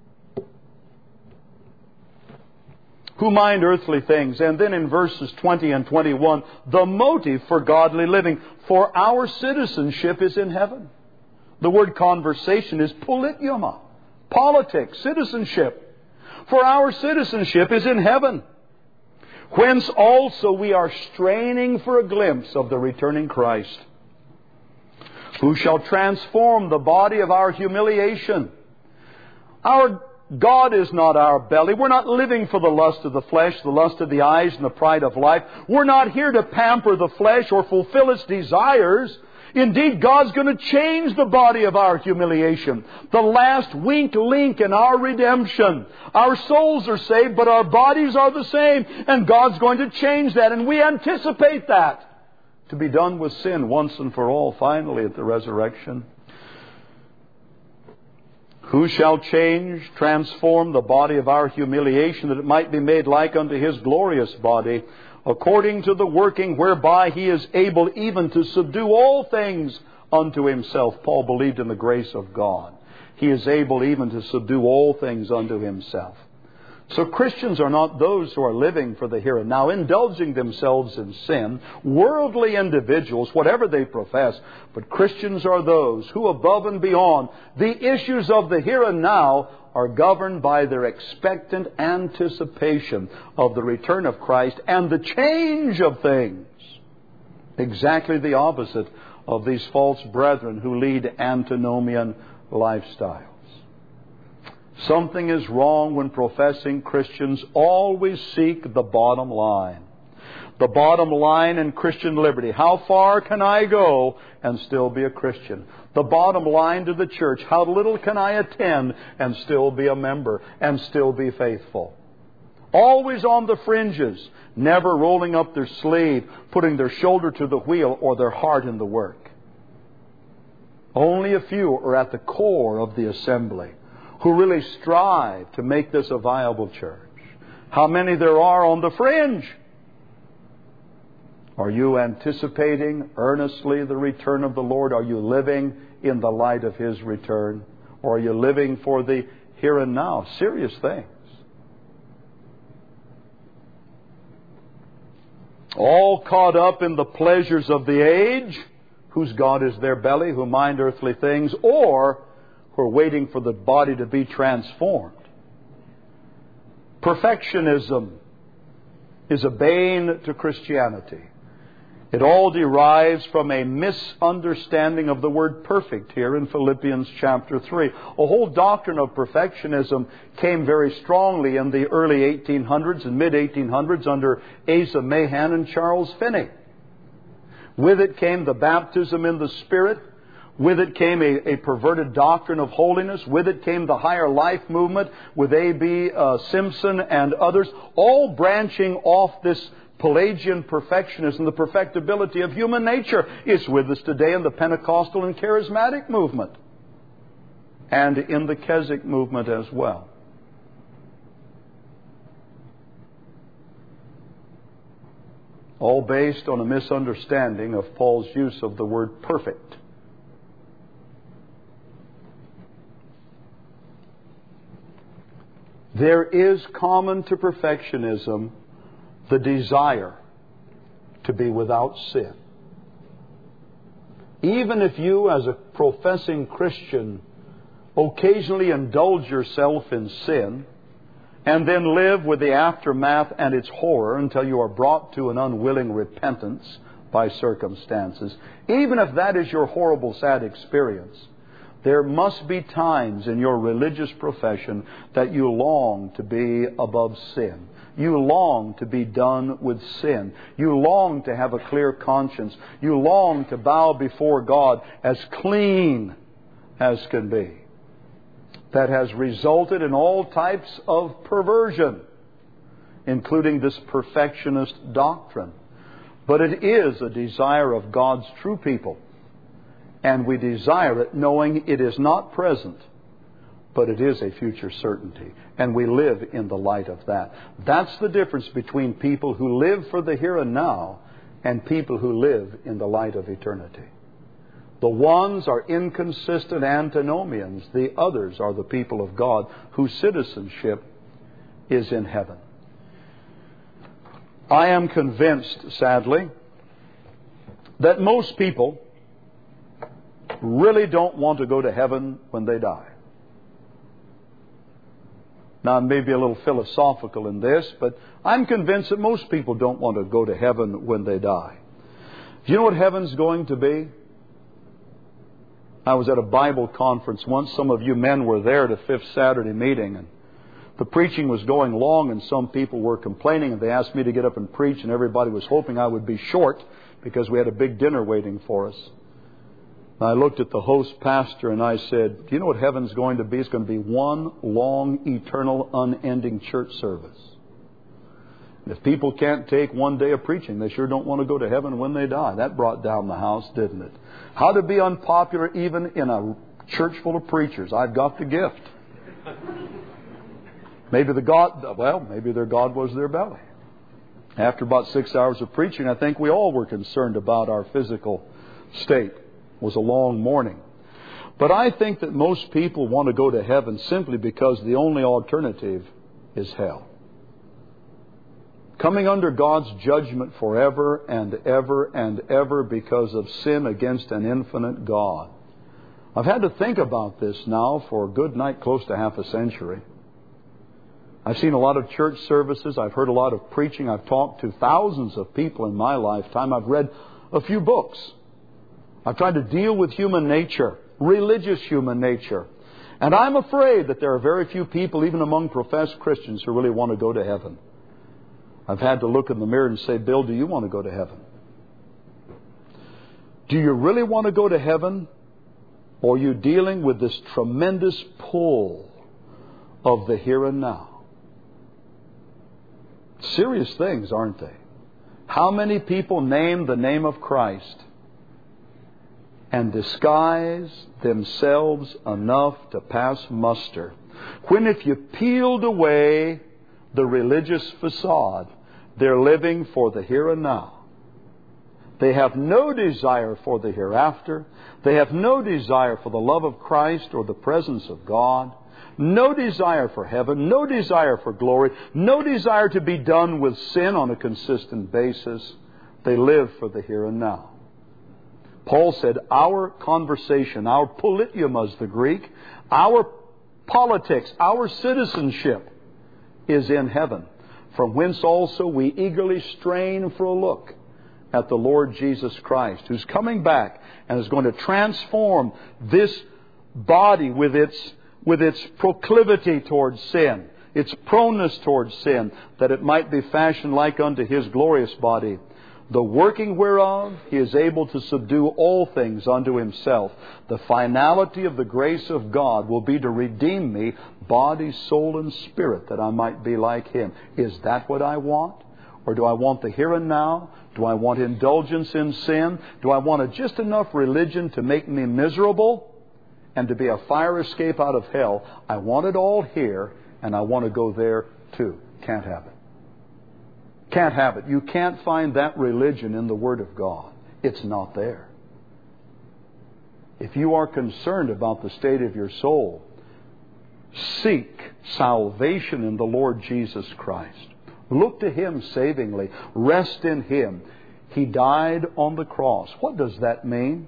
Who mind earthly things. And then in verses 20 and 21, the motive for godly living. For our citizenship is in heaven. The word conversation is politeuma. Politics, citizenship. For our citizenship is in heaven. Whence also we are straining for a glimpse of the returning Christ, who shall transform the body of our humiliation. Our God is not our belly. We're not living for the lust of the flesh, the lust of the eyes, and the pride of life. We're not here to pamper the flesh or fulfill its desires. Indeed, God's going to change the body of our humiliation. The last weak link in our redemption. Our souls are saved, but our bodies are the same. And God's going to change that. And we anticipate that to be done with sin once and for all, finally, at the resurrection. Who shall change, transform the body of our humiliation, that it might be made like unto His glorious body, according to the working whereby He is able even to subdue all things unto Himself. Paul believed in the grace of God. He is able even to subdue all things unto Himself. So Christians are not those who are living for the here and now, indulging themselves in sin, worldly individuals, whatever they profess. But Christians are those who, above and beyond the issues of the here and now, are governed by their expectant anticipation of the return of Christ and the change of things. Exactly the opposite of these false brethren who lead antinomian lifestyles. Something is wrong when professing Christians always seek the bottom line. The bottom line in Christian liberty. How far can I go and still be a Christian? The bottom line to the church. How little can I attend and still be a member and still be faithful? Always on the fringes, never rolling up their sleeve, putting their shoulder to the wheel or their heart in the work. Only a few are at the core of the assembly who really strive to make this a viable church. How many there are on the fringe? Are you anticipating earnestly the return of the Lord? Are you living in the light of His return? Or are you living for the here and now. Serious things. All caught up in the pleasures of the age, whose God is their belly, who mind earthly things, or who are waiting for the body to be transformed. Perfectionism is a bane to Christianity. It all derives from a misunderstanding of the word perfect here in Philippians chapter 3. A whole doctrine of perfectionism came very strongly in the early 1800s and mid-1800s under Asa Mahan and Charles Finney. With it came the baptism in the Spirit. With it came a perverted doctrine of holiness. With it came the higher life movement with A.B. Simpson and others, all branching off this Pelagian perfectionism. The perfectibility of human nature is with us today in the Pentecostal and Charismatic movement, and in the Keswick movement as well. All based on a misunderstanding of Paul's use of the word perfect. There is common to perfectionism the desire to be without sin. Even if you, as a professing Christian, occasionally indulge yourself in sin and then live with the aftermath and its horror until you are brought to an unwilling repentance by circumstances, even if that is your horrible, sad experience, there must be times in your religious profession that you long to be above sin. You long to be done with sin. You long to have a clear conscience. You long to bow before God as clean as can be. That has resulted in all types of perversion, including this perfectionist doctrine. But it is a desire of God's true people. And we desire it knowing it is not present, but it is a future certainty. And we live in the light of that. That's the difference between people who live for the here and now and people who live in the light of eternity. The ones are inconsistent antinomians. The others are the people of God whose citizenship is in heaven. I am convinced, sadly, that most people really don't want to go to heaven when they die. Now, I may be a little philosophical in this, but I'm convinced that most people don't want to go to heaven when they die. Do you know what heaven's going to be? I was at a Bible conference once. Some of you men were there at a Fifth Saturday meeting, and the preaching was going long, and some people were complaining, and they asked me to get up and preach, and everybody was hoping I would be short because we had a big dinner waiting for us. I looked at the host pastor and I said, do you know what heaven's going to be? It's going to be one long, eternal, unending church service. And if people can't take one day of preaching, they sure don't want to go to heaven when they die. That brought down the house, didn't it? How to be unpopular even in a church full of preachers. I've got the gift. Maybe their God was their belly. After about 6 hours of preaching, I think we all were concerned about our physical state. It was a long morning. But I think that most people want to go to heaven simply because the only alternative is hell. Coming under God's judgment forever and ever and ever because of sin against an infinite God. I've had to think about this now for a good night, close to half a century. I've seen a lot of church services. I've heard a lot of preaching. I've talked to thousands of people in my lifetime. I've read a few books. I've tried to deal with human nature, religious human nature. And I'm afraid that there are very few people, even among professed Christians, who really want to go to heaven. I've had to look in the mirror and say, Bill, do you want to go to heaven? Do you really want to go to heaven? Or are you dealing with this tremendous pull of the here and now? Serious things, aren't they? How many people name the name of Christ and disguise themselves enough to pass muster, when if you peeled away the religious facade, they're living for the here and now. They have no desire for the hereafter. They have no desire for the love of Christ or the presence of God. no desire for heaven, no desire for glory, no desire to be done with sin on a consistent basis. They live for the here and now. Paul said, our conversation, our politeuma is the Greek, our politics, our citizenship is in heaven, from whence also we eagerly strain for a look at the Lord Jesus Christ, who's coming back and is going to transform this body with its proclivity towards sin, its proneness towards sin, that it might be fashioned like unto His glorious body, the working whereof He is able to subdue all things unto Himself. The finality of the grace of God will be to redeem me, body, soul, and spirit, that I might be like Him. Is that what I want? Or do I want the here and now? Do I want indulgence in sin? Do I want just enough religion to make me miserable and to be a fire escape out of hell? I want it all here, and I want to go there too. Can't have it. Can't have it. You can't find that religion in the Word of God. It's not there. If you are concerned about the state of your soul, seek salvation in the Lord Jesus Christ. Look to Him savingly. Rest in Him. He died on the cross. What does that mean?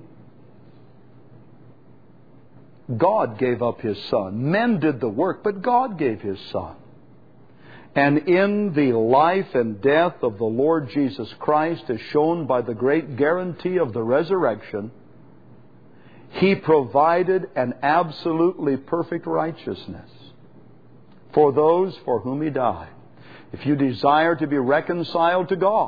God gave up His Son. Men did the work, but God gave His Son. And in the life and death of the Lord Jesus Christ, as shown by the great guarantee of the resurrection, He provided an absolutely perfect righteousness for those for whom He died. If you desire to be reconciled to God,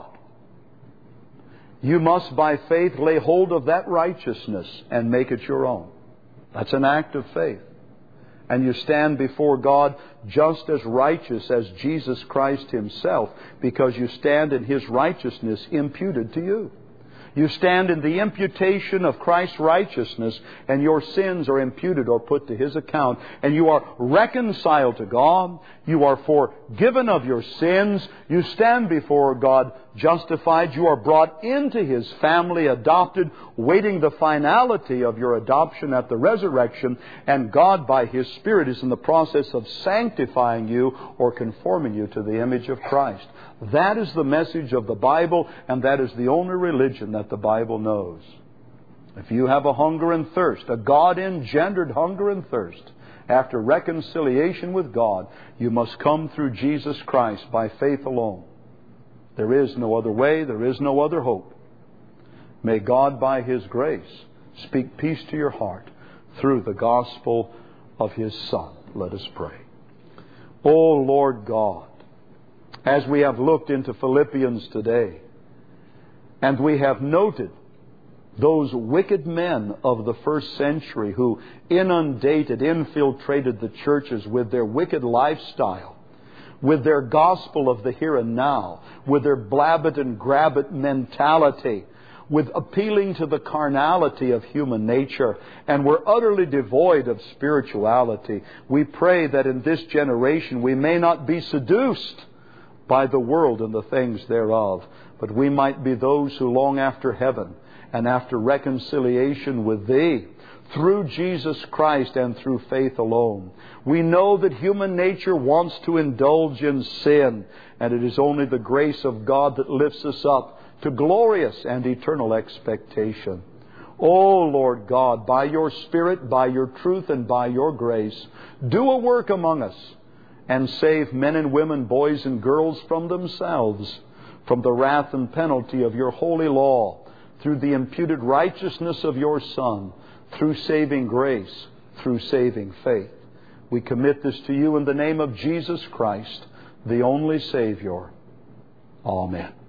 you must by faith lay hold of that righteousness and make it your own. That's an act of faith. And you stand before God just as righteous as Jesus Christ Himself, because you stand in His righteousness imputed to you. You stand in the imputation of Christ's righteousness, and your sins are imputed or put to His account, and you are reconciled to God. You are forgiven of your sins. You stand before God justified. You are brought into His family, adopted, waiting the finality of your adoption at the resurrection, and God by His Spirit is in the process of sanctifying you or conforming you to the image of Christ. That is the message of the Bible, and that is the only religion that the Bible knows. If you have a hunger and thirst, a God-engendered hunger and thirst after reconciliation with God, you must come through Jesus Christ by faith alone. There is no other way, there is no other hope. May God by His grace speak peace to your heart through the gospel of His Son. Let us pray. O Lord God, as we have looked into Philippians today, and we have noted those wicked men of the first century who infiltrated the churches with their wicked lifestyle, with their gospel of the here and now, with their blab it and grab it mentality, with appealing to the carnality of human nature, and were utterly devoid of spirituality. We pray that in this generation we may not be seduced by the world and the things thereof, but we might be those who long after heaven and after reconciliation with Thee through Jesus Christ and through faith alone. We know that human nature wants to indulge in sin, and it is only the grace of God that lifts us up to glorious and eternal expectation. O Lord God, by Your Spirit, by Your truth, and by Your grace, do a work among us and save men and women, boys and girls from themselves, from the wrath and penalty of Your holy law, through the imputed righteousness of Your Son, through saving grace, through saving faith. We commit this to You in the name of Jesus Christ, the only Savior. Amen.